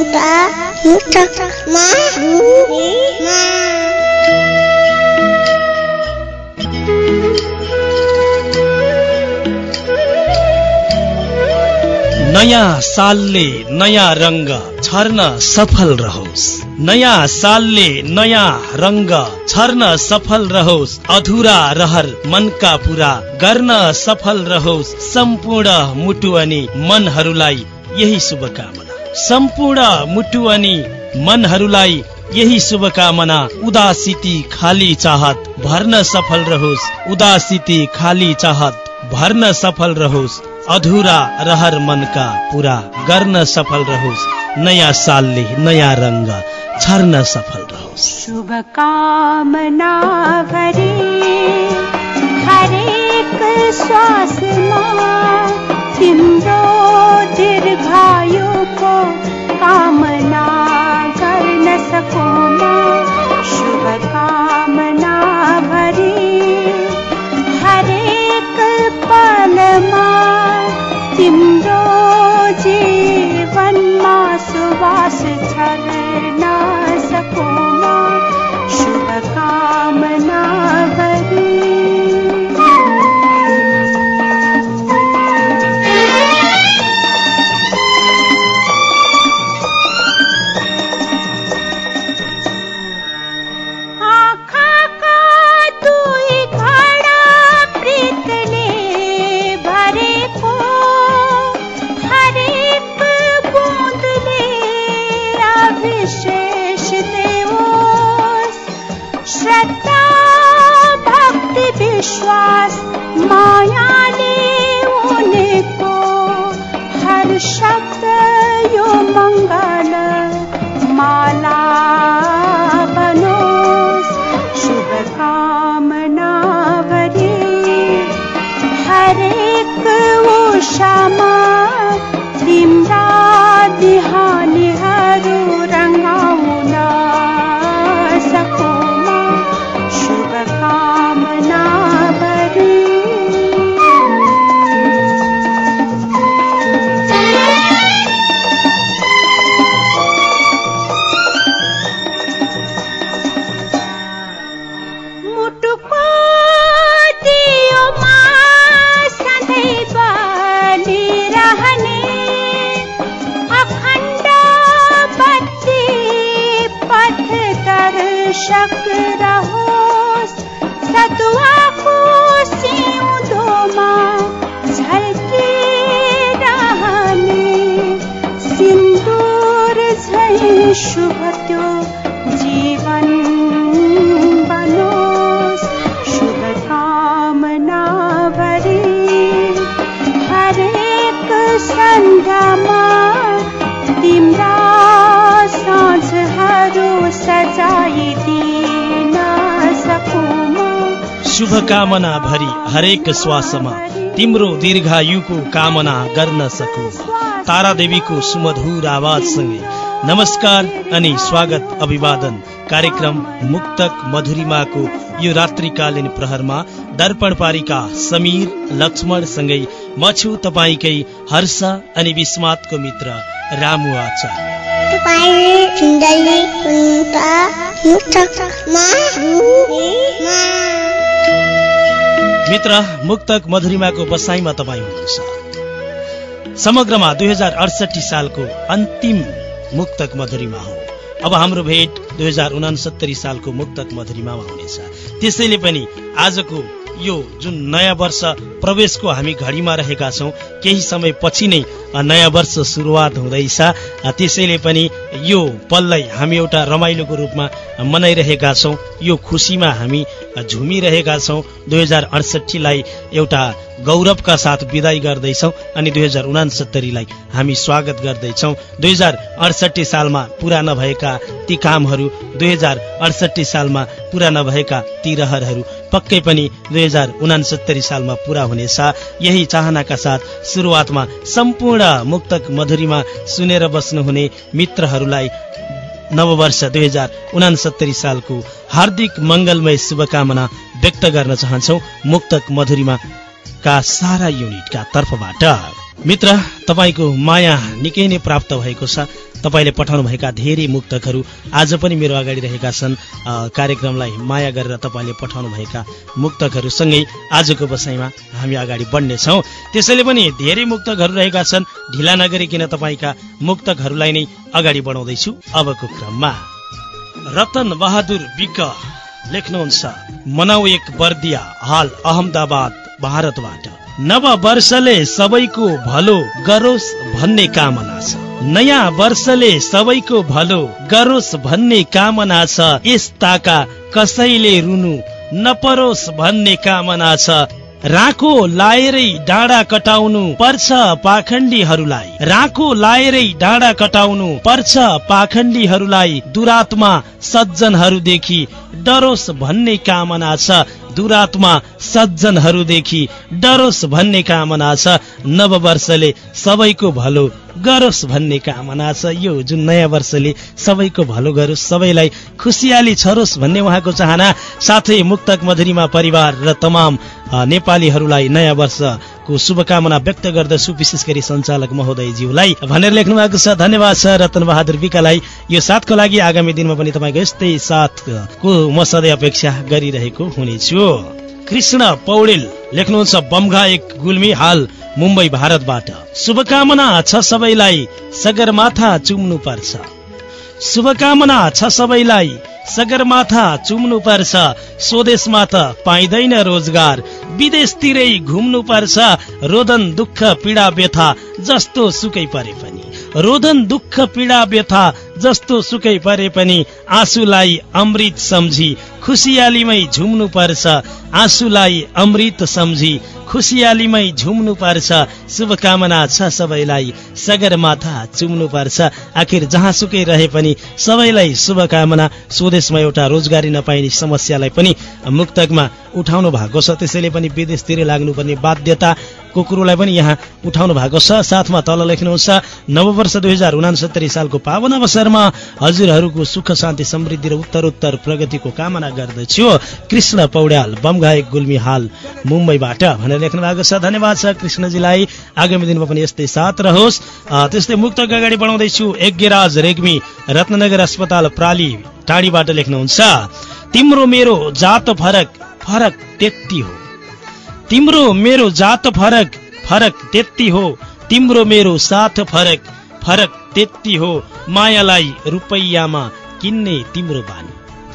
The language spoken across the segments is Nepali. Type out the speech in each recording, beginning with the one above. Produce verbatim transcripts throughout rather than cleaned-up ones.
मुक्ता मुक्तकमा रुमा। नयाँ सालले नयाँ रंग छर्न सफल रहोस्। नयाँ सालले नयाँ रंग छर्न सफल रहोस्। अधुरा रहर मनका पूरा गर्न सफल रहोस्। सम्पूर्ण मुटु अनि मनहरूलाई यही शुभकामना। सम्पूर्ण मुटु अनि मनहरूलाई यही शुभकामना। उदासिती खाली चाहत भर्न सफल रहोस्। उदासिती खाली चाहत भर्न सफल रहोस्। अधूरा रहर मनका पूरा गर्न सफल रहोस्। नयाँ सालले नयाँ रंग छर्न सफल रहोस्। शुभकामना गरी हरेक श्वासमा तिम्रो दीर्घायुको कामना गर्न सकौँ। शुभकामना भरी हरेक पलमा तिम्रो जीवनमा सुवास छर्न सकौँ। शुभकामना गरी विश्वास मायाले उनको हर शब्द यो मंगल माला बनोस्। शुभकामना भरी हरेक उषामा तिम्रा दिहानीहरू रंगाउन सकौँ। शुभकामना शक रहोस्। सतुवाको सिउँदोमा झल्किरहने सिन्दूर झैं शुभ त्यो जीवन बनोस्। शुभकामना भरी हरेक सन्ध्यामा तिम्रा साँझहरू सजाइदिन सकौँ। शुभकामना भरी हरेक श्वासमा तिम्रो दीर्घायुको कामना गर्न सकौँ। तारा देवीको सुमधुर आवाजसँगै नमस्कार अनि स्वागत अभिवादन कार्यक्रम मुक्तक मधुरिमाको यो रात्रिकालीन प्रहरमा दर्पण पारिका समीर लक्ष्मण सँगै म छु तपाईकै हर्ष अनि विस्मातको मित्र रामु आचार्य। मित्र मुक्तक मधुरिमाको बसाइमा तपाईँ हुनुहुन्छ। समग्रमा दुई हजार अडसठी सालको अन्तिम मुक्तक मधुरिमा हो। अब हाम्रो भेट दुई हजार उनासत्तरी सालको मुक्तक मधुरिमामा हुनेछ। त्यसैले पनि आजको यो जुन नयाँ वर्ष प्रवेशको हामी घडीमा रहेका छौँ, केही समय पछि नै नयाँ वर्ष सुरुवात हुँदैछ। त्यसैले पनि यो पललाई हामी एउटा रमाइलोको रूपमा मनाइरहेका छौँ। यो खुसीमा हामी झुमिरहेका छौँ। दुई हजार अडसठीलाई एउटा गौरवका साथ विदाई गर्दैछौँ अनि दुई हजार उनासत्तरीलाई हामी स्वागत गर्दैछौँ। दुई हजार अडसठी सालमा पूरा नभएका ती कामहरू, दुई हजार अडसठी सालमा पूरा नभएका ती रहरहरू पक्कै पनि दुई हजार उनासत्तरी सालमा पूरा हुनेछ। यही चाहनाका साथ सुरुवातमा सम्पूर्ण मुक्तक मधुरिमा सुनेर बस्नुहुने मित्रहरूलाई नववर्ष दुई हजार उनासत्तरी सालको हार्दिक मंगलमय शुभकामना व्यक्त गर्न चाहन्छौ। मुक्तक मधुरिमा का सारा युनिटका तर्फबाट मित्र तपाईको माया निकै नै प्राप्त भएको छ। तपाईले पठाउनु भएका धेरै मुक्तकहरू आज पनि मेरो अगाडि रहेका छन्। कार्यक्रमलाई माया गरेर तपाईले पठाउनु भएका मुक्तकहरू सँगै आजको बसाइमा हामी अगाडि बढ्ने छौं। त्यसैले पनि धेरै मुक्तकहरू रहेका छन्। ढिला नगरिकन तपाईका मुक्तकहरूलाई नै अगाडि बढाउँदैछु। अबको क्रममा रतन बहादुर विक लेख्नुहुन्छ, मनाउ एक बर्दिया हाल अहमदाबाद भारतबाट। नव वर्षले सबैको भलो गरोस् भन्ने कामना छ। नयाँ वर्षले सबैको भलो गरोस् भन्ने कामना छ। यस्ताका कसैले रुनु नपरोस् भन्ने कामना छ। राको लाएरै डाँडा कटाउनु पर्छ पाखण्डीहरूलाई। राको लाएरै डाँडा कटाउनु पर्छ पाखण्डीहरूलाई। दुरात्मा सज्जनहरूदेखि डरोस् भन्ने कामना छ। दुरात्मा सज्जनहरूदेखि डरोस् भन्ने कामना छ। नववर्षले सबैको भलो गरोस् भन्ने कामना छ। यो जुन नयाँ वर्षले सबैको भलो गरोस्, सबैलाई खुसियाली छरोस् भन्ने उहाँको चाहना। साथै मुक्तक मधुरीमा परिवार र तमाम नेपालीहरूलाई नयाँ वर्षको शुभकामना व्यक्त गर्दछु, विशेष गरी सञ्चालक महोदयज्यूलाई भनेर लेख्नु भएको छ। धन्यवाद छ रतन बहादुर विकालाई यो साथको लागि। आगामी दिनमा पनि तपाईँको यस्तै साथको म सधैँ अपेक्षा गरिरहेको हुनेछु। कृष्ण पौडेल लेख्नुहुन्छ, बमघा एक गुल्मी हाल मुम्बई भारतबाट। शुभकामना छ सबैलाई सगरमाथा चुम्नु पर्छ। शुभकामना छ सबैलाई सगरमाथा चुम्नु पर्छ। स्वदेशमा त पाइँदैन रोजगार, विदेशतिरै घुम्नु पर्छ। रोदन दुःख पीडा व्यथा जस्तो सुकै परे पनि, रोदन दुःख पीडा व्यथा जस्तो सुकै परे पनि आँसुलाई अमृत सम्झी खुसियालीमै झुम्नु पर्छ। आँसुलाई अमृत सम्झी खुसियालीमै झुम्नु पर्छ। शुभकामना छ सबैलाई सगरमाथा चुम्नु पर्छ। आखिर जहाँसुकै रहे पनि सबैलाई शुभकामना। स्वदेशमा एउटा रोजगारी नपाइने समस्यालाई पनि मुक्तकमा उठाउनु भएको छ। त्यसैले पनि विदेशतिर लाग्नुपर्ने बाध्यताको कुरोलाई पनि यहाँ उठाउनु भएको छ। साथमा तल लेख्नुहुन्छ, नववर्ष दुई हजार उनासत्तरी सालको पावन अवसरमा हजुरहरूको सुख शान्ति समृद्धि र उत्तरोत्तर प्रगतिको कामना गर्दछु। कृष्ण पौड्याल बमघायक गुल्मी हाल मुम्बईबाट भनेर लेख्नु भएको छ। धन्यवाद छ कृष्णजीलाई। आगामी दिनमा पनि यस्तै साथ रहोस्। त्यस्तै मुक्तक अगाडि बढाउँदैछु। यज्ञराज रेग्मी रत्नगर अस्पताल प्राली टाढीबाट लेख्नुहुन्छ, तिम्रो मेरो जात फरक फरक त्यति हो। तिम्रो मेरो जात फरक फरक त्यति हो। तिम्रो मेरो साथ फरक फरक त्यति हो। मायालाई रुपैयाँमा किन्ने तिम्रो बानी,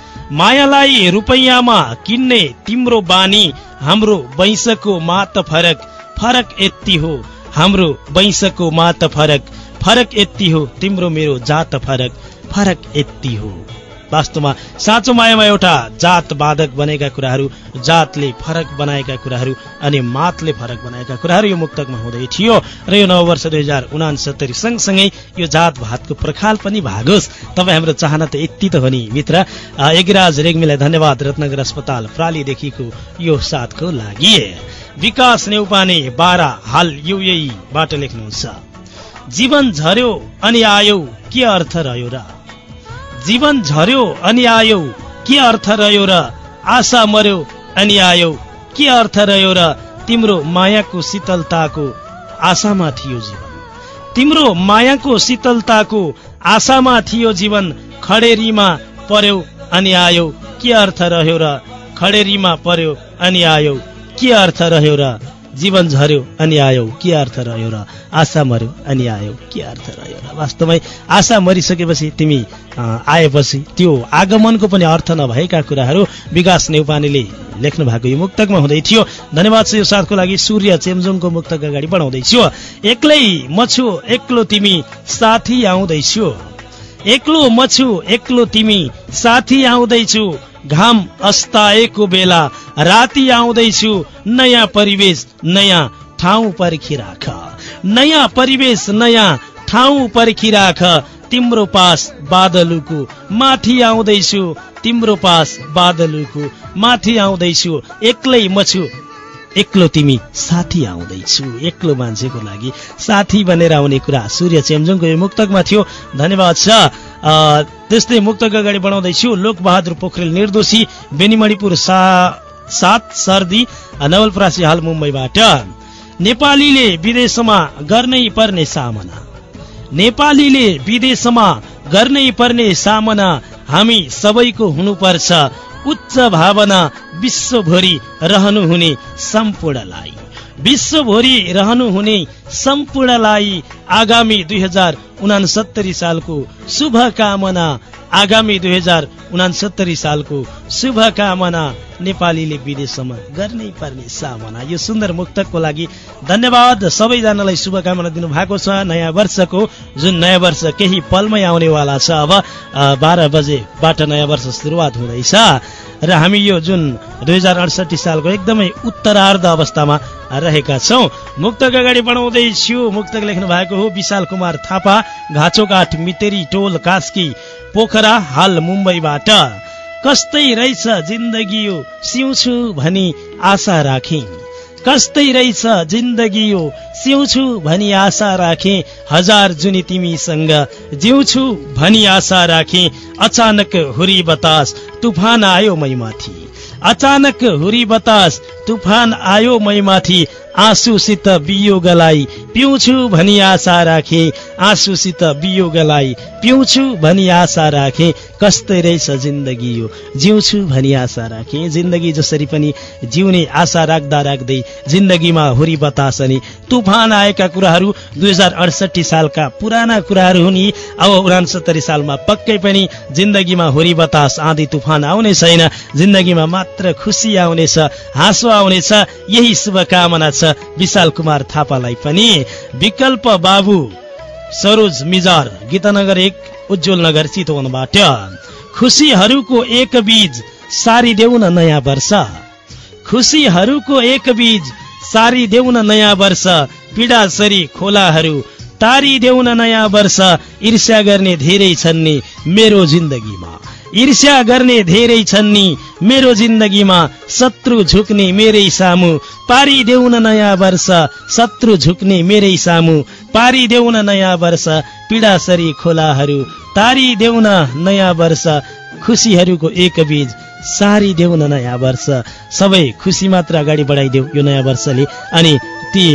मायालाई रुपैयाँमा किन्ने तिम्रो बानी। हाम्रो वैंशको मात फरक फरक यति हो। हाम्रो वैंशको मात फरक फरक यति हो। तिम्रो मेरो जात फरक फरक यति हो। वास्तवमा साँचो मायामा एउटा जात बाधक बनेका कुराहरू, जातले फरक बनाएका कुराहरू अनि मातले फरक बनाएका कुराहरू यो मुक्तकमा हुँदै थियो। र यो नववर्ष दुई हजार उनासत्तरी सँगसँगै यो जात भातको प्रखाल पनि भागोस्। तपाईँ हाम्रो चाहना त यति त हो नि मित्र। यज्ञराज रेग्मीलाई धन्यवाद रत्नगर अस्पताल प्रालीदेखिको यो साथको लागि। विकास नेउपाने बारा हाल युएईबाट लेख्नुहुन्छ, जीवन झर्यो अनि आयौ के अर्थ रह्यो र। जीवन झर्यो अनि आयौ के अर्थ रह्यो र। आशा मर्यो अनि आयौ के अर्थ रह्यो र। तिम्रो मायाको शीतलताको आशामा थियो जीवन, तिम्रो मायाको शीतलताको आशामा थियो जीवन। खडेरीमा पर्यो अनि आयौ के अर्थ रह्यो र। खडेरीमा पर्यो अनि आयौ के अर्थ रह्यो र। जीवन झर्यो अनि आयौ के अर्थ रह्यो र। आशा मर्यो अनि आयौ के अर्थ रह्यो र। वास्तवमै आशा मरिसकेपछि तिमी आएपछि त्यो आगमनको पनि अर्थ नभएका कुराहरू विकास नेउपानेले लेख्नु भएको यो मुक्तकमा हुँदै थियो। धन्यवाद छ यो साथको लागि। सूर्य चेम्जोङको मुक्तक अगाडि बढाउँदैछु। एक्लै मछु एक्लो तिमी साथी आउँदैछु। एक्लो मछु एक्लो तिमी साथी आउँदैछु। घाम अस्ताएको बेला राति आउँदैछु। नयाँ परिवेश नयाँ ठाउँ पर्खिराख, नयाँ परिवेश नयाँ ठाउँ पर्खिराख। तिम्रो पास बादलुको माथि आउँदैछु। तिम्रो पास बादलुको माथि आउँदैछु। एक्लै मछु एक्लो तिमी साथी आउँदैछु। एक्लो मान्छेको लागि साथी बनेर आउने कुरा सूर्य चेम्जोङको यो मुक्तकमा थियो। धन्यवाद छ। त्यस्तै मुक्तक अगाडि बढाउँदैछु। लोकबहादुर पोखरेल निर्दोषी बेनीमणिपुर सा सात सर्दी नवलपरासी हाल मुम्बईबाट। नेपालीले विदेशमा गर्नै पर्ने सामना नेपालीले विदेशमा गर्नै पर्ने सामना हामी सबैको हुनुपर्छ उच्च भावना विश्वभरि रहनुहुने सम्पूर्णलाई विश्वभरि रहनुहुने सम्पूर्णलाई आगामी दुई हजार उनासत्तरी सालको शुभकामना आगामी दुई हजार उनासत्तरी सालको शुभकामना नेपालीले विदेशमा गर्नै पर्ने सामना। यो सुन्दर मुक्तकको लागि धन्यवाद। सबैजनालाई शुभकामना दिनुभएको छ। नयाँ वर्षको जुन नयाँ वर्ष केही पलमै आउनेवाला छ। अब बाह्र बजेबाट नयाँ वर्ष सुरुवात हुँदैछ र हामी यो जुन दुई हजार अडसठी सालको एकदमै उत्तरार्ध अवस्थामा रहेका छौं। मुक्तक अगाडि बढाउँदैछु। मुक्तक लेख्नु भएको हो विशाल कुमार थापा, घाँचोकाठ मितेरी टोल कास्की पोखरा हाल मुम्बईबाट। कस्तै रहेछ जिन्दगी यो सिउँछु भनी आशा राखे कस्तै रहेछ जिन्दगी यो सिउँछु भनी आशा राखे हजार जुनी तिमीसँग जिउँछु भनी आशा राखे अचानक हुरी बतास तुफान आयो मैमाथि अचानक हुरी बतास तुफान आयो मैमाथि आँसुसित वियोगलाई पिउँछु भनी आशा राखे आँसुसित वियोगलाई पिउँछु भनी आशा राखे कस्तै रहेछ जिन्दगी यो जिउँछु भनी आशा राखे। जिन्दगी जसरी पनि जिउने आशा राख्दा राख्दै जिन्दगीमा हुरी बतास अनि तुफान आएका कुराहरू दुई हजार अडसठी सालका पुराना कुराहरू हुन्। अब उनासत्तरी सालमा पक्कै पनि जिन्दगीमा हुरी बतास आँधी तुफान आउने छैन। जिन्दगीमा मात्र खुसी आउनेछ, हाँसो आउनेछ। यही शुभकामना छ विशाल कुमार थापालाई पनि। विकल्प बाबु सरोज मिजार गीतानगर एक उज्जवल नगर चितवनबाट। खुसीहरूको एक बीज सारी देऊ न नयाँ वर्ष खुसीहरूको एक बीज सारी देऊ न नयाँ वर्ष पीडा सरी खोलाहरू तारी देऊ न नयाँ वर्ष। ईर्ष्या गर्ने धेरै छन् नि मेरो जिन्दगीमा ईर्ष्या गर्ने धेरै छन् नि मेरो जिन्दगीमा शत्रु झुक्ने मेरै सामु पारिदेऊ न नयाँ वर्ष शत्रु झुक्ने मेरै सामु पारिदेऊ न नयाँ वर्ष। पीडा सरी खोलाहरू तारी देऊ न नयाँ वर्ष। खुसीहरूको एक बीज सारी देऊ न नयाँ वर्ष। सबै खुसी मात्र अगाडि बढाइदेऊ यो नयाँ वर्षले अनि ती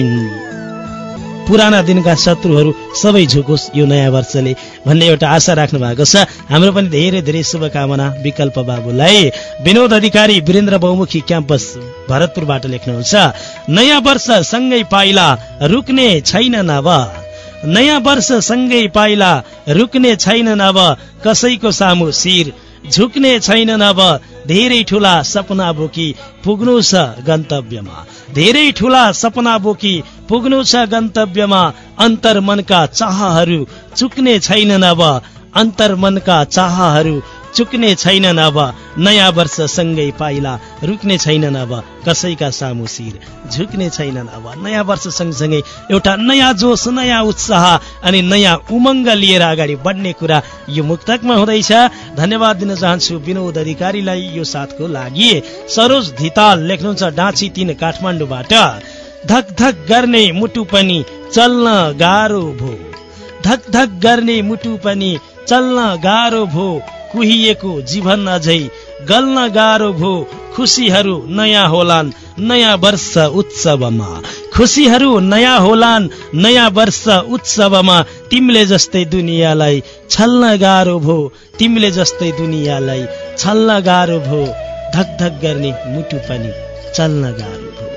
पुराना दिनका शत्रुहरू सबै झुकोस् यो नयाँ वर्षले भन्ने एउटा आशा राख्नु भएको छ। हाम्रो पनि धेरै धेरै शुभकामना विकल्प बाबुलाई। विनोद अधिकारी वीरेन्द्र बहुमुखी क्याम्पस भरतपुरबाट लेख्नुहुन्छ नयाँ वर्ष सँगै पाइला रुक्ने छैन अब नयाँ वर्ष सँगै पाइला रुक्ने छैन अब कसैको सामु शिर झुक्ने छैनन् अब धेरै ठूला सपना बोकी पुग्नु छ गन्तव्यमा धेरै ठूला सपना बोकी पुग्नु छ गन्तव्यमा अन्तर्मनका चाहहरू चुक्ने छैनन् अब अन्तर्मनका चाहहरू चुक्ने छैनन् अब नयाँ वर्ष सँगै पाइला रुक्ने छैनन् अब कसैका सामु शिर झुक्ने छैनन् अब। नयाँ वर्ष सँगसँगै एउटा नयाँ जोश नयाँ उत्साह अनि नयाँ उमङ्ग लिएर अगाडि बढ्ने कुरा यो मुक्तकमा हुँदैछ। धन्यवाद दिन चाहन्छु विनोद अधिकारीलाई यो साथको लागि। सरोज धिताल लेख्नुहुन्छ डाँची तीन काठमाडौँबाट धक धक गर्ने मुटु पनि चल्न गाह्रो भो धक धक गर्ने मुटु पनि चल्न गाह्रो भो कुहिएको जीवन अझै गल्न गाह्रो भो खुसीहरू नयाँ होलान् नयाँ वर्ष उत्सवमा खुसीहरू नयाँ होलान् नयाँ वर्ष उत्सवमा तिमीले जस्तै दुनियाँलाई छल्न गाह्रो भो तिमीले जस्तै दुनियाँलाई छल्न गाह्रो भो धक धक गर्ने मुटु पनि चल्न गाह्रो भो।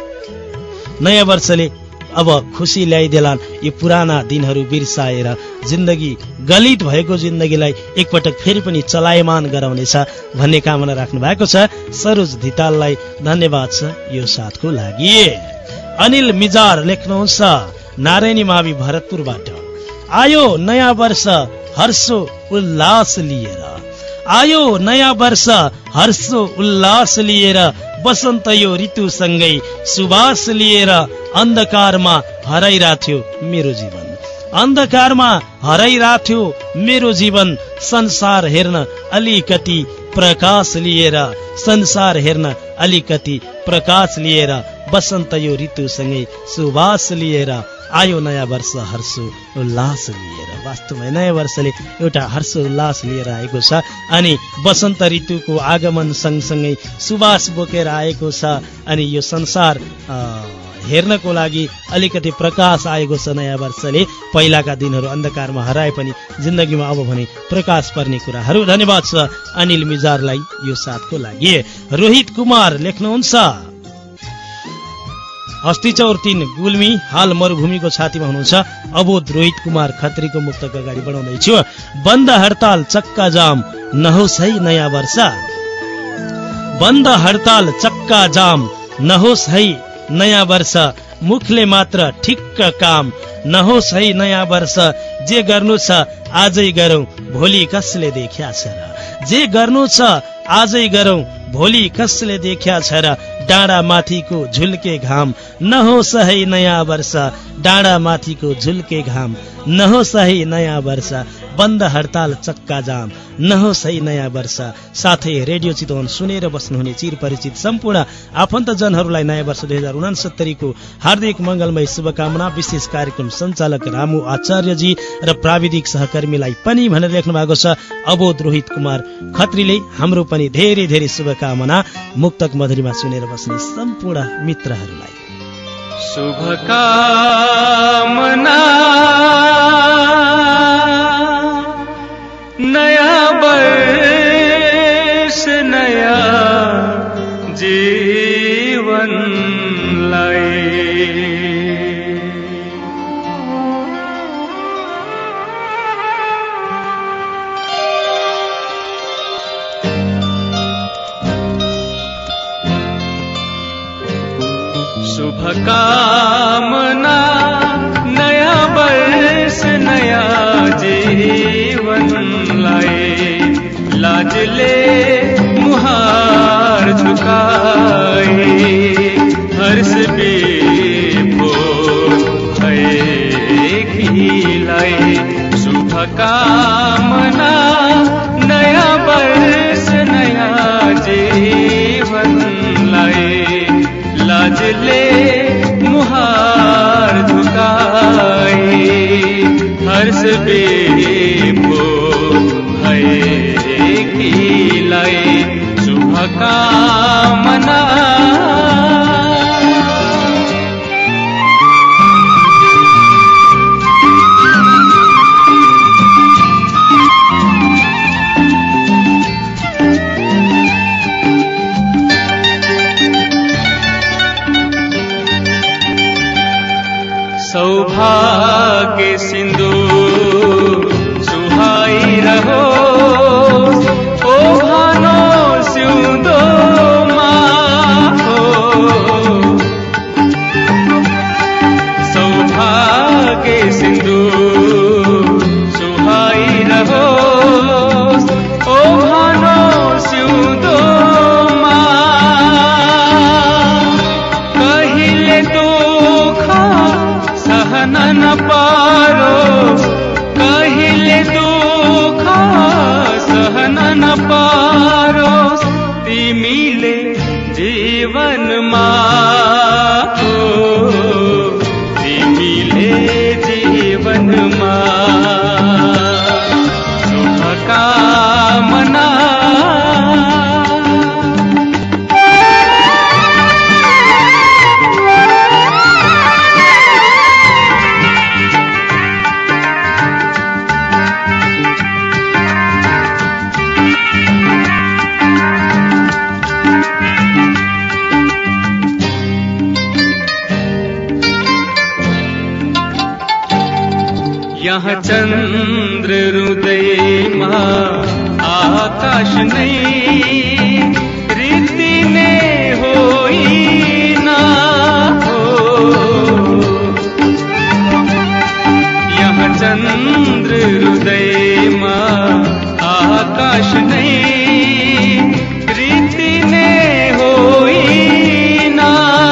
नयाँ वर्षले अब खुसी ल्याइदेलान् यो पुराना दिनहरू बिर्साएर जिन्दगी गलित भएको जिन्दगीलाई एकपटक फेरि पनि चलायमान गराउनेछ भन्ने कामना राख्नु भएको छ। सरोज धिताललाई धन्यवाद छ यो साथको लागि। अनिल मिजार लेख्नुहुन्छ नारायणी मावि भरतपुरबाट आयो नयाँ वर्ष हर्षो उल्लास लिएर आयो नयाँ वर्ष हर्षो उल्लास लिएर बसन्त यो ऋतुसँगै सुबास लिएर अन्धकारमा हराइराथ्यो मेरो जीवन अन्धकारमा हराइराथ्यो मेरो जीवन संसार हेर्न अलिकति प्रकाश लिएर संसार हेर्न अलिकति प्रकाश लिएर बसन्त यो ऋतुसँगै सुवास लिएर आयो नयाँ वर्ष हर्ष उल्लास लिएर। वास्तवमा नयाँ वर्षले एउटा हर्ष उल्लास लिएर आएको छ अनि बसन्त ऋतुको आगमन सँगसँगै सुवास बोकेर आएको छ अनि यो संसार हेर्नको लागि अलिकति प्रकाश आएको छ नयाँ वर्षले। पहिलाका दिनहरू अन्धकारमा हराए पनि जिन्दगीमा अब भने प्रकाश पर्ने कुराहरू। धन्यवाद छ अनिल मिजारलाई यो साथको लागि। रोहित कुमार लेख्नुहुन्छ हस्तिचौर तीन गुल्मी, हाल मरुभूमिको छातीमा हुनुहुन्छ। अबोध रोहित कुमार खत्रीको मुक्तक अगाडि बढाउँदैछु। बन्द हडताल चक्का जाम नहोस् है नयाँ वर्ष, बन्द हडताल चक्का जाम नहोस् है नयाँ वर्ष, मुखले मात्र ठिक्क काम नहोस् है नयाँ वर्ष। जे गर्नु छ आजै गरौं भोलि कसले देख्या छ र, जे गर्नु छ आजै गरौं भोलि कसले देख्या छ र। डाँडा माथिको झुल्के घाम नहोस् है नयाँ वर्ष, डाँडा माथिको झुल्के घाम नहोस् है नयाँ वर्ष। बन्द हडताल चक्का जाम नहोस् है नयाँ वर्ष। साथै रेडियो चितवन सुनेर बस्नुहुने चिर परिचित सम्पूर्ण आफन्तजनहरूलाई नयाँ वर्ष दुई हजार उनासत्तरीको हार्दिक मंगलमय शुभकामना। विशेष कार्यक्रम सञ्चालक रामु आचार्यजी र प्राविधिक सहकर्मीलाई पनि भनेर लेख्नु भएको छ अबोध रोहित कुमार खत्रीले। हाम्रो पनि धेरै धेरै शुभकामना मुक्तक मधुरीमा सुनेर बस्ने सम्पूर्ण मित्रहरूलाई। शुभकामना नया वर्ष नया जीवन लाए। शुभकामना नया वर्ष नया जीवन लाए। लाज ले मुहार झुकाए हर्ष बेभोर भय खिलाए। शुभकामना नया वर्ष नया जीवन लाए। लाज ले मुहार झुकाए हर्ष बेभोर भय खिलाए। शुभकामना सौभाग्य सिंदूर सुहाई रहो ओ भानो सिउँदो माहो। सौभाग्य सिंदूर सुहाई रहो ओ भानो सिउँदो मा। कहिले दुःख सहन न पारो, कहिले दुःख सहन न पारो। तिमीले जीवनमा हो, तिमीले जीवनमा शुभकामना। यहाँ चंद्र हृदयमा आकाश नहीं रीति ने होइना हो। यहाँ चंद्र हृदयमा आकाश नहीं रीति ने होइना।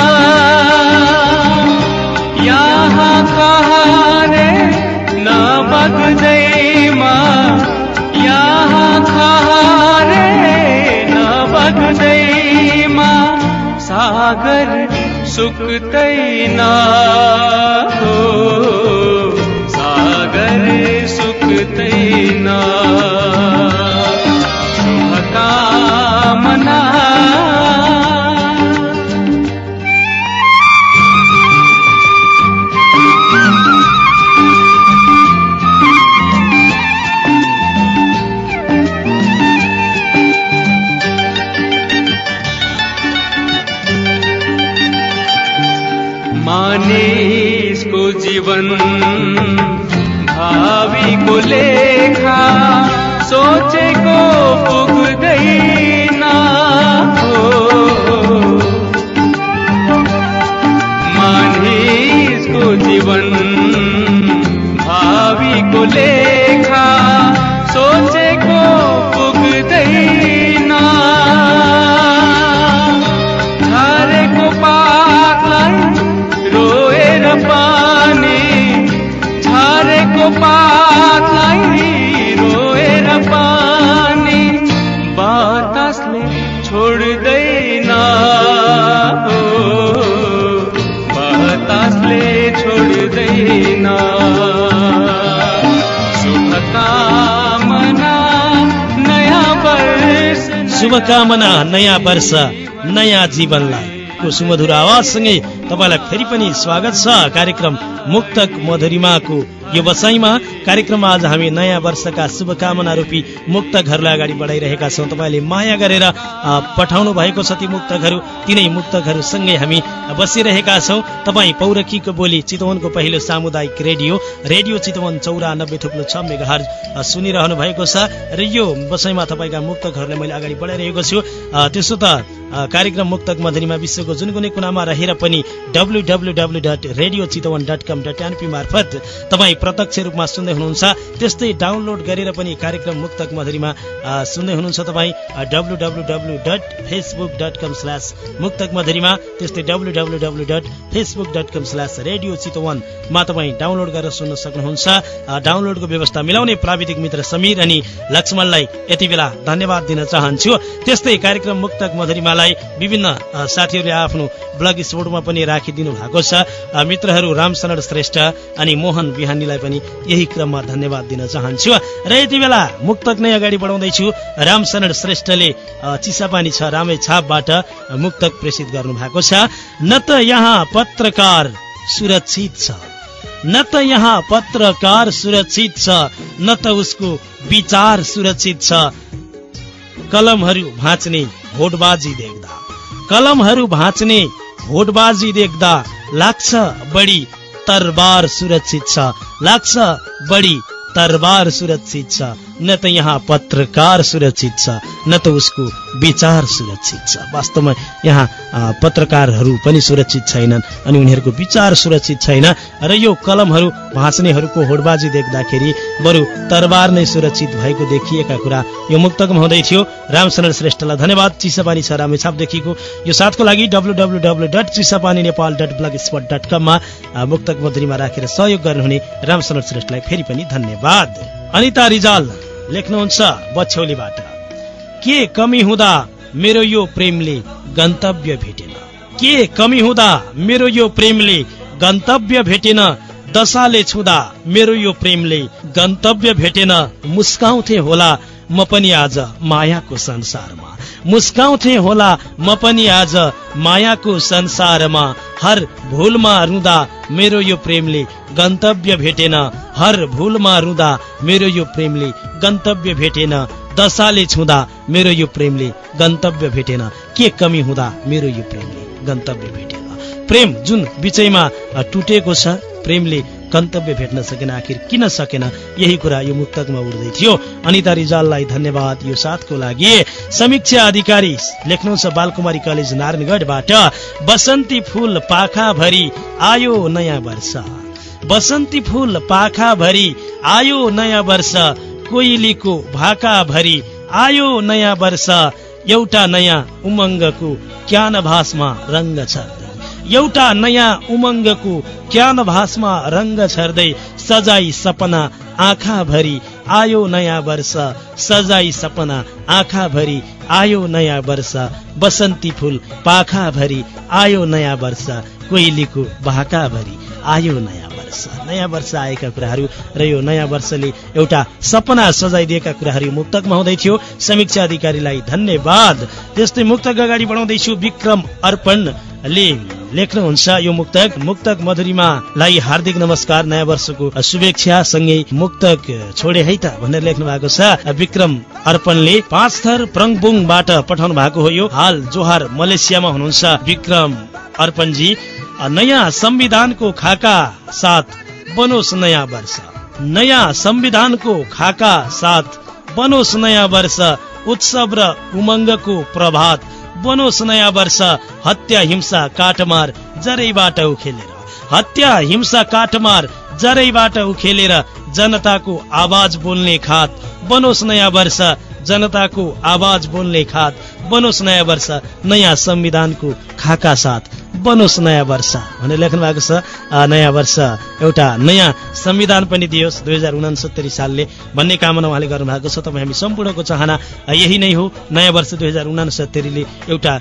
यहाँ कहाँ रे ना बगदैमा, यहाँ खारे ना बगदैमा। सागर सुक्दैन हो सागर सुक्दैन शुभकामना मानिसको जीवन भावीको लेखा सोचेको पुग्दैन हो मानिसको जीवन भावीको लेखा सोचेको पुग्दैन झरेको पातलाई रोएर पानी झरेको पातलाई रोएर पानी बातासले छोड्दैन हो बातासले छोड्दैन शुभकामना नयाँ वर्ष शुभकामना नयाँ वर्ष नयाँ जीवनलाई को सुमधुर आवाजसँगै तपाईलाई फेरि पनि स्वागत छ कार्यक्रम मुक्तक मधुरिमाको यो बसाइमा। कार्यक्रममा आज हामी नयाँ वर्षका शुभकामना रूपी मुक्तकहरूलाई अगाडि बढाइरहेका छौँ। तपाईँले माया गरेर पठाउनु भएको छ ती मुक्तकहरू, तिनै मुक्तकहरू सँगै हामी बसिरहेका छौँ। तपाईँ पौरखीको बोली चितवनको पहिलो सामुदायिक रेडियो रेडियो चितवन चौरानब्बे थुप्लो छ मेगाहर्ज सुनिरहनु भएको छ र यो बसाइमा तपाईँका मुक्तकहरूलाई मैले अगाडि बढाइरहेको छु। त्यसो त कार्यक्रम मुक्तक मधुरिमा विश्वको जुन कुनै कुनामा रहेर पनि W W W dot radio Chitwan dot com dot N P मार्फत तपाईँ प्रत्यक्ष रूपमा सुन्दै हुनुहुन्छ। त्यस्तै डाउनलोड गरेर पनि कार्यक्रम मुक्तक मधुरिमा सुन्दै हुनुहुन्छ। तपाईँ W W W dot Facebook dot com slash मुक्तक मधुरिमा त्यस्तै W W W dot Facebook dot com slash radio चितवनमा तपाईँ डाउनलोड गरेर सुन्न सक्नुहुन्छ। डाउनलोडको व्यवस्था मिलाउने प्राविधिक मित्र समीर अनि लक्ष्मणलाई यति बेला धन्यवाद दिन चाहन्छु। त्यस्तै कार्यक्रम मुक्तक मधुरिमालाई विभिन्न साथीहरूले आफ्नो ब्लग स्पोर्टमा पनि राखिदिनु भएको छ। मित्रहरू रामशरण श्रेष्ठ अनि मोहन बिहानीलाई पनि यही क्रममा धन्यवाद दिन चाहन्छु। र यति बेला मुक्तक नै अगाडि बढाउँदैछु। रामशरण श्रेष्ठले चिसापानी छ रामै छापबाट मुक्तक प्रेषित गर्नु भएको छ। न त यहाँ पत्रकार सुरक्षित छ न त यहाँ पत्रकार सुरक्षित छ न त उसको विचार सुरक्षित छ। कलमहरू भाँच्ने भोटबाजी देख्दा कलमहरू भाँच्ने भोटबाजी देख्दा लाग्छ बढी तरबार सुरक्षित छ लाग्छ बढी तरबार सुरक्षित छ। न त यहाँ पत्रकार सुरक्षित छ न त उसको विचार सुरक्षित छ। वास्तवमा यहाँ पत्रकारहरू पनि सुरक्षित छैनन् अनि उनीहरूको विचार सुरक्षित छैन र यो कलमहरू भाँच्नेहरूको होडबाजी देख्दाखेरि बरु तरबार नै सुरक्षित भएको देखिएका कुरा यो मुक्तकमा हुँदै थियो। रामशरण श्रेष्ठलाई धन्यवाद। चिसापानी छ रामेछापदेखिको यो साथको लागि W W W dot Chisapani Nepal dot blogspot dot कममा मुक्तक मधुरिमा राखेर सहयोग गर्नुहुने रामशरण श्रेष्ठलाई फेरि पनि धन्यवाद। अनिता रिजाल लेख्नुहुन्छ बछौलीबाट, के कमी हुँदा मेरो यो प्रेमले गन्तव्य भेटेन के कमी हुँदा मेरो यो प्रेमले गन्तव्य भेटेन दशाले छुँदा मेरो यो प्रेमले गन्तव्य भेटेन। मुस्काउँथे होला म पनि आज मायाको संसारमा मुस्काउँथे होला म पनि आज मायाको संसारमा। हर भूलमा रुँदा मेरो यो प्रेमले गन्तव्य भेटेन हर भूलमा रुँदा मेरो यो प्रेमले गन्तव्य भेटेन। दशाले छुँदा मेरो यो प्रेमले गन्तव्य भेटेन। के कमी हुँदा मेरो यो प्रेमले गन्तव्य भेटेन। प्रेम जुन विषयमा टुटेको छ प्रेमले गन्तव्य भेट्न सकेन, आखिर किन सकेन, यही कुरा यो मुक्तकमा उड्दै थियो। अनिता रिजाललाई धन्यवाद यो साथको लागि। समीक्षा अधिकारी लेख्नुहुन्छ बालकुमारी कलेज नारायणगढबाट, बसन्ती फूल पाखा भरी आयो नयाँ वर्ष बसन्ती फूल पाखा भरी आयो नयाँ वर्ष। कोइलीको भाका भरी आयो नयाँ वर्ष। एउटा नयाँ उमङ्गको क्यानभासमा रङ्ग छर्दै एउटा नयाँ उमङ्गको क्यानभासमा रङ्ग छर्दै सजाई सपना आँखा भरी आयो नयाँ वर्ष सजाई सपना आँखा भरी आयो नयाँ वर्ष बसन्ती फूल पाखा भरी आयो नयाँ वर्ष कोइलीको बाका भरी आयो नयाँ वर्ष। नयाँ वर्ष आएका कुराहरू र यो नयाँ वर्षले एउटा सपना सजाइदिएका कुराहरू मुक्तकमा हुँदै थियो। समीक्षा अधिकारीलाई धन्यवाद। त्यस्तै मुक्तक अगाडि बढाउँदैछु। विक्रम अर्पणले लेख्नुहुन्छ यो मुक्तक मुक्तक मधुरिमालाई हार्दिक नमस्कार, नयाँ वर्षको शुभेच्छा सँगै मुक्तक छोडे है त भनेर लेख्नु भएको छ। विक्रम अर्पणले पाँच थर प्रङबुङबाट पठाउनु भएको हो। यो हाल जोहार मलेसियामा हुनुहुन्छ विक्रम अर्पणजी। नयाँ संविधानको खाका साथ बनोस् नयाँ वर्ष, नयाँ संविधानको खाका साथ बनोस् नयाँ वर्ष, उत्सव र उमङ्गको प्रभात बनोस् नयाँ वर्ष। हत्या हिंसा काटमार जरैबाट उखेलेर, हत्या हिंसा काटमार जरैबाट उखेलेर जनताको आवाज बोल्ने खात बनोस् नयाँ वर्ष, जनताको आवाज बोल्ने खात बनोस् नयाँ वर्ष। नयाँ संविधानको खाका साथ बनोस् नयाँ वर्ष भनेर लेख्नु भएको छ। नयाँ वर्ष एउटा नयाँ संविधान पनि दियोस् दुई हजार उनासत्तरी सालले भन्ने कामना उहाँले गर्नुभएको छ। तपाईँ हामी सम्पूर्णको चाहना यही नै हो। नयाँ वर्ष दुई हजार उनासत्तरीले एउटा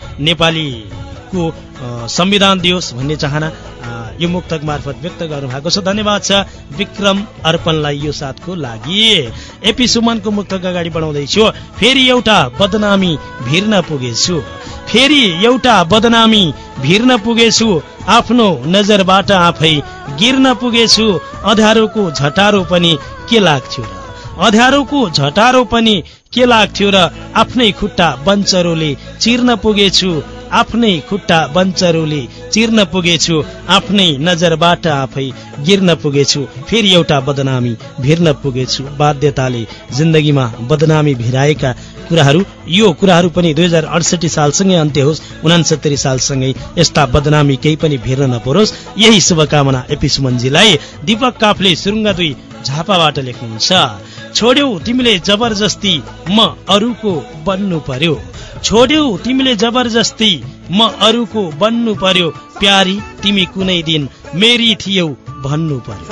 नेपालीको संविधान दियोस् भन्ने चाहना यो मुक्तक मार्फत व्यक्त गर्नुभएको छ। धन्यवाद छ विक्रम अर्पणलाई यो साथको लागि। एपी सुमनको मुक्तक अगाडि बढाउँदैछु। फेरि एउटा बदनामी भिर्न पुगेछु, फेरि एउटा बदनामी भिर्न पुगेछु, आफ्नो नजरबाट आफै गिर्न पुगेछु। अँध्यारोको झटारो पनि के लाग्थ्यो र, अँध्यारोको झटारो पनि के लाग्थ्यो र आफ्नै खुट्टा बन्चरोले चिर्न पुगेछु, आफ्नै खुट्टा बन्चरोले चिर्न पुगेछु, आफ्नै नजरबाट आफै गिर्न पुगेछु। फेरि एउटा बदनामी भिर्न पुगेछु। बाध्यताले जिन्दगीमा बदनामी भिराएका कुराहरू, यो कुराहरू पनि दुई हजार अडसठी सालसँगै अन्त्य होस्, उनासत्तरी सालसँगै यस्ता बदनामी केही पनि भिर्न नपरोस्, यही शुभकामना एपी सुमनजीलाई। दीपक काफले सुरुङ्गा दुई झापाबाट लेख्नुहुन्छ। छोड्यौ तिमीले जबरजस्ती म अरूको बन्नु पर्यो, छोड्यौ तिमीले जबरजस्ती म अरूको बन्नु पर्यो, प्यारी तिमी कुनै दिन मेरी थियौ भन्नु पर्यो।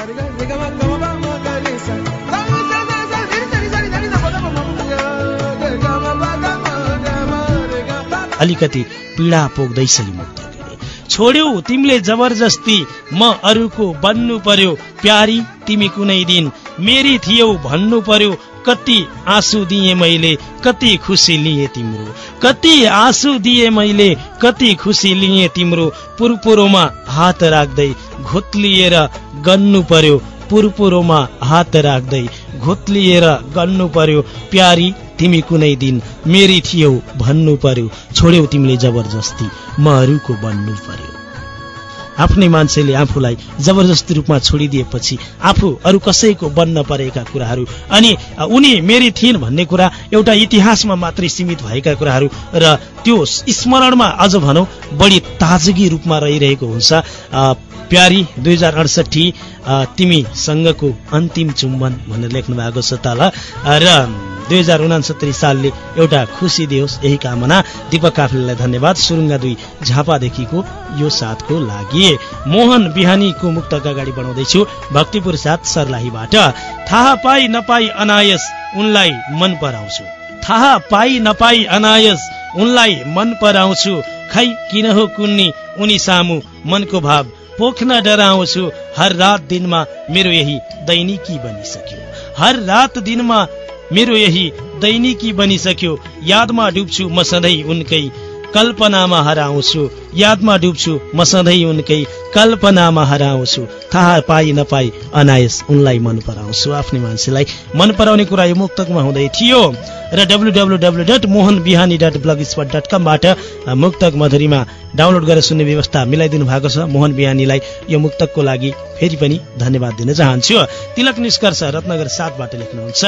अलिकति पीडा पोख्दैछ यो मुक्तकले। छोड्यौ तिमीले जबरजस्ती म अरूको बन्नु पर्यो, प्यारी तिमी कुनै दिन मेरी थियौ भन्नु पर्यो। कति आँसु दिए मैले कति खुसी लिए तिम्रो, कति आँसु दिए मैले कति खुसी लिए तिम्रो। पुरपुरोमा हात राख्दै घोत्लिएर गन्नु पर्यो, पुरपुरोमा हात राख्दै घोत्लिएर गन्नु पर्यो, प्यारी तिमी कुनै दिन मेरी थियौ भन्नु पर्यो। छोड्यौ तिमीले जबरजस्ती म अरूको बन्नु पर्यो। आफ्नै मान्छेले आफूलाई जबरजस्ती रूपमा छोडिदिएपछि आफू अरू कसैको बन्न परेका कुराहरू अनि उनी मेरी थिइन् भन्ने कुरा एउटा इतिहासमा मात्रै सीमित भएका कुराहरू र त्यो स्मरणमा अझ भनौं बढी ताजगी रूपमा रहिरहेको हुन्छ। प्यारी दुई हजार अडसठी तिमीसँगको अन्तिम चुम्बन भनेर लेख्नु भएको छ तल र दुई हजार उनासत्तरी सालले एउटा खुसी दियोस् यही कामना। दीपक काफलेलाई धन्यवाद। सुरुङ्गा दुई झापादेखिको यो साथको लागि। मोहन बिहानीको मुक्तक अगाडि बढाउँदैछु। भक्तिपुर साथ सर्लाहीबाट। थाहा पाई नपाई अनायस उनलाई मन पराउँछु, थाहा पाई नपाई अनायस उनलाई मन पराउँछु। खै किन हो कुन्नी उनी सामु मनको भाव पोख्न डराउँछु। हर रात दिनमा मेरो यही दैनिकी बनिसक्यो, हर रात दिनमा मेरो यही दैनिकी बनिसक्यो। यादमा डुब्छु म सधैँ उनकै कल्पनामा हराउँछु, यादमा डुब्छु म सधैँ उनकै कल्पनामा हराउँछु। थाहा पाई नपाई अनायस उनलाई मन पराउँछु। आफ्नै मान्छेलाई मन पराउने कुरा यो मुक्तकमा हुँदै थियो र W W W dot Mohan Bihani dot blogspot dot कमबाट मुक्तक मधुरीमा डाउनलोड गरेर सुन्ने व्यवस्था मिलाइदिनु भएको छ। मोहन बिहानीलाई यो मुक्तकको लागि फेरि पनि धन्यवाद दिन चाहन्छु। तिलक निष्कर्ष रत्नगर सातबाट लेख्नुहुन्छ।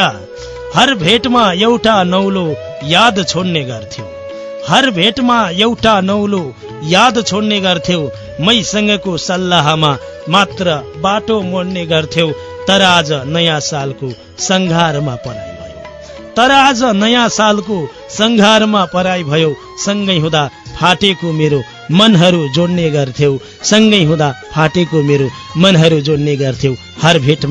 हर भेटमा एउटा नौलो याद छोड्ने गर्थ्यौ, हर भेटमा एउटा नौलो याद छोड्ने गर्थ्यौ। मैसँगको सल्लाहमा मात्र बाटो मोड्ने गर्थ्यौ। तर आज नयाँ सालको संघारमा पराई भयो, तर आज नयाँ सालको संघारमा पराई भयो। सँगै हुँदा फाटेको मेरो मनहरू जोड्ने गर्थ्यौ, सँगै हुँदा फाटेको मेरो मनहरू जोड्ने गर्थ्यौ। हर भेटमा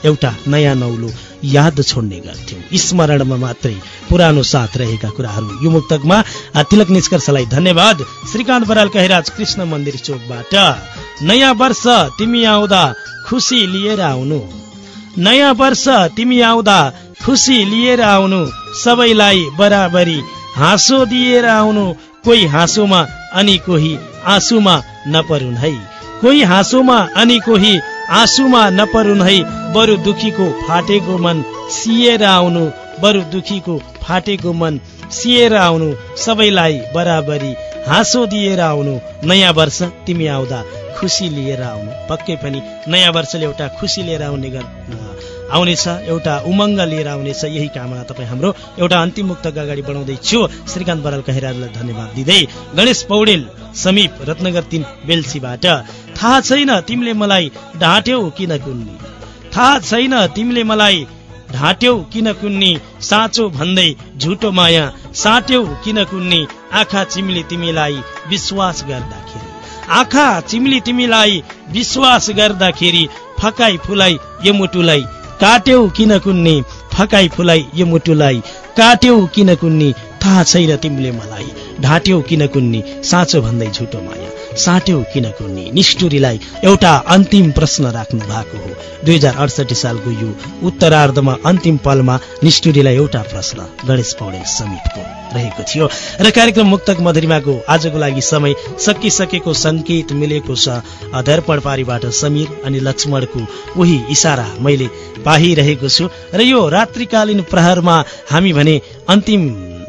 एउटा नयाँ नौलो याद छोड्ने गर्थ्यौं। स्मरणमा मात्रै पुरानो साथ रहेका कुराहरू। यो मुक्तकमा तिलक निष्कर्षलाई धन्यवाद। श्रीकान्त बराल कहिराज कृष्ण मन्दिर चोकबाट। नयाँ वर्ष तिमी आउँदा खुसी लिएर आउनु, नयाँ वर्ष तिमी आउँदा खुसी लिएर आउनु, सबैलाई बराबरी हाँसो दिएर आउनु। कोही हाँसोमा अनि कोही आँसुमा नपरुन् है, कोही हाँसोमा अनि कोही आँसुमा नपरुन् है। बरु दुखीको फाटेको मन सिएर आउनु, बरु दुखीको फाटेको मन सिएर आउनु, सबैलाई बराबरी हाँसो दिएर आउनु। नयाँ वर्ष तिमी आउँदा खुसी लिएर आउनु। पक्कै पनि नयाँ वर्षले एउटा खुसी लिएर आउने गर आउनेछ, एउटा उमङ्ग लिएर आउनेछ। यही कामना तपाईँ हाम्रो एउटा अन्तिम मुक्तक अगाडि बढाउँदैछु। श्रीकान्त बराल कहिराजलाई धन्यवाद दिँदै गणेश पौडेल समीप रत्नगर तीन बेल्सीबाट। थाहा छैन तिमीले मलाई ढाँट्यौ किन कुन्नी, थाहा छैन तिमीले मलाई ढाँट्यौ किन कुन्नी, साँचो भन्दै झुटो माया साट्यौ किन कुन्नी। आँखा चिम्ली तिमीलाई विश्वास गर्दाखेरि, आँखा चिम्ली तिमीलाई विश्वास गर्दाखेरि, फकाई फुलाई यो मुटुलाई काट्यौ किन कुन्नी, फकाई फुलाई यो मुटुलाई काट्यौ किन कुन्नी। थाहा छैन तिमीले मलाई ढाँट्यौ किन कुन्नी, साँचो भन्दै झुटो माया साट्यौ किन कुन्नी। निष्ठुरीलाई एउटा अन्तिम प्रश्न राख्नु भएको हो। दुई हजार अडसठी सालको यो उत्तरार्धमा अन्तिम पलमा निष्ठुरीलाई एउटा प्रश्न गणेश पौडेल समीपको रहेको थियो। र कार्यक्रम मुक्तक मधुरिमाको आजको लागि समय सकिसकेको संकेत मिलेको छ। दर्पण पारीबाट समीर अनि लक्ष्मणको उही इशारा मैले पाइरहेको छु। र यो रात्रिकालीन प्रहरमा हामी भने अन्तिम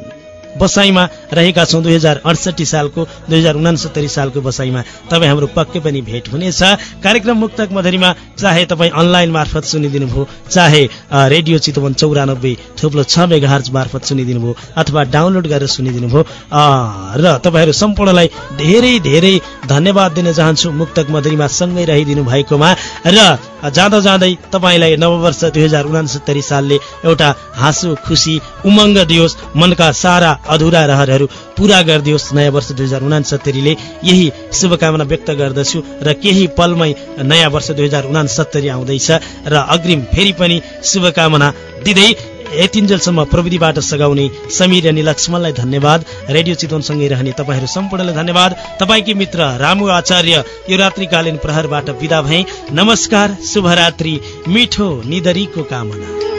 बसाइमा रहेका छौं। दुई हजार अडसठी सालको दुई हजार उनासत्तरी सालको बसाइमा तपाईँ हाम्रो पक्कै पनि भेट हुनेछ। कार्यक्रम मुक्तक मधुरिमा चाहे तपाईँ अनलाइन मार्फत सुनिदिनु भयो, चाहे रेडियो चितवन चौरानब्बे थुप्लो छ मेगाहर्ज मार्फत सुनिदिनु भयो, अथवा डाउनलोड गरेर सुनिदिनु भयो। र तपाईँहरू सम्पूर्णलाई धेरै धेरै धन्यवाद दिन चाहन्छु मुक्तक मधुरिमा सँगै रहिदिनु भएकोमा। र जाँदा जाँदै तपाईँलाई नववर्ष दुई हजार उनासत्तरी सालले एउटा हाँसो खुसी उमङ्ग दियोस्, मनका सारा अधुरा रहरहरू पूरा गरिदियोस्। नयाँ वर्ष दुई हजार उनासत्तरीले यही शुभकामना व्यक्त गर्दछु। र केही पलमै नयाँ वर्ष दुई हजार उनासत्तरी आउँदैछ र अग्रिम फेरि पनि शुभकामना दिँदै यतिन्जेलसम्म प्रविधिबाट सघाउने समीर अनि लक्ष्मणलाई धन्यवाद। रेडियो चितवनसँगै रहने तपाईँहरू सम्पूर्णलाई धन्यवाद। तपाईँकी मित्र रामु आचार्य यो रात्रिकालीन प्रहरबाट बिदा भए। नमस्कार, शुभरात्रि, मिठो निदरीको कामना।